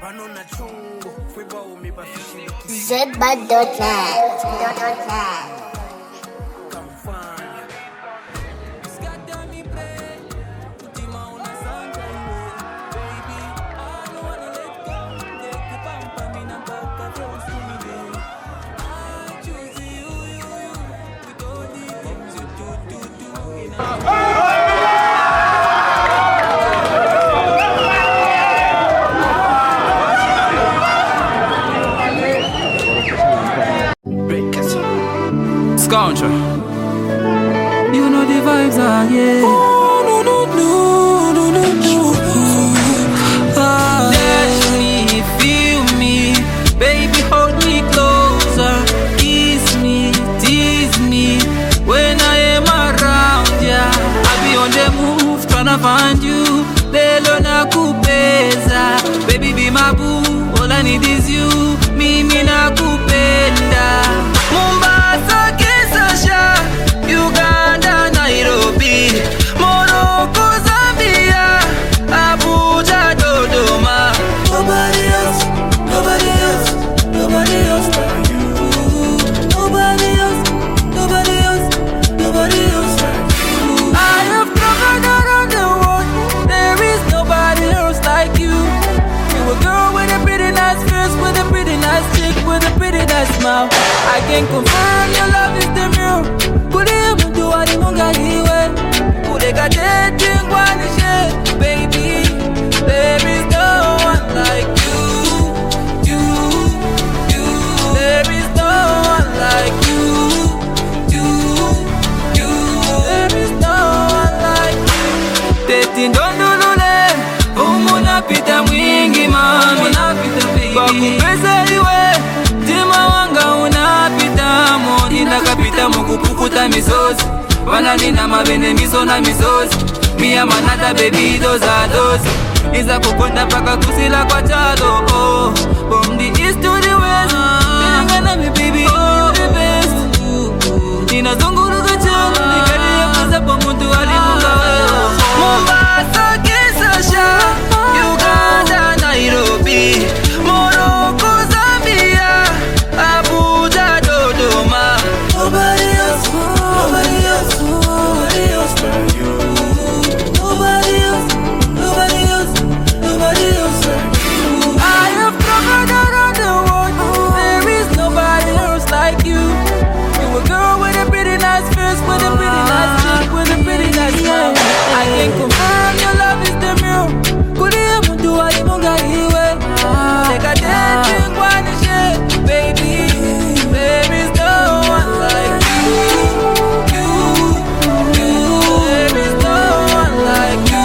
Zedbud.net. Scoundrel, you know the vibes are yeah. Oh, no, no, no, no, no, no. Touch me, feel me, baby, hold me closer, kiss me, tease me when I am around, yeah. I be on the move, tryna find you, lelo na kupeza, baby be my boo, all I need is you, mimi na kupenda, Mombasa, Uganda, Nairobi, Morocco, Zambia, Abuja, Dodoma. Nobody else, nobody else, nobody else like you. Nobody else, nobody else, nobody else like you. I have traveled around the world, there is nobody else like you. You a girl with a pretty nice face, with a pretty nice chick, with a pretty nice smile. I can confirm your love is the mirror. Baby, there is no one like you. There is no one like you. There is no one like you. Teti ndondulule, umunapita mwingi mami. Kwa kupesa iwe, tima wanga unapita moni. Ndakapita mukupukuta misozi, wana nina mabene miso na misozi. Me and my nada baby, those are those. Iza kukonda paka kusila kwa chalo. Oh, from the east to the west, ningana me baby, oh, the best. Nina zunguru kachalo, nikari ya kuza pa muntu alimunga wewe. Mombasa, Kisasha, Uganda, Nairobi, Morocco, Zambia, Abuja, Dodoma. Nobody else, nobody else, nobody else but you. Nobody else, nobody else, nobody else like you. I have traveled around the world, there is nobody else like you. You a girl with a pretty nice face, with a pretty nice chick, with a pretty nice smile. I can confirm your love is the mirror. Kulia mtu alimunga iwe, teka tete kwani she, baby, there is no one like you. There is no one like you.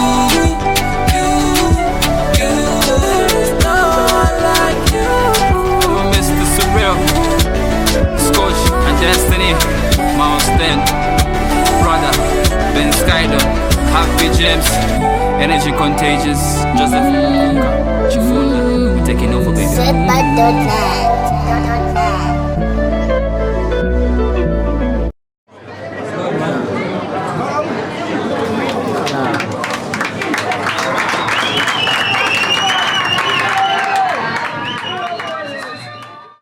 There is no one like you. Mr. Surreal, Scotch and Destiny, Mountain, Brother, Ben Skyler, Happy James, Energy Contagious, Joseph Chifunda, we're taking over, baby. Zedbud.net.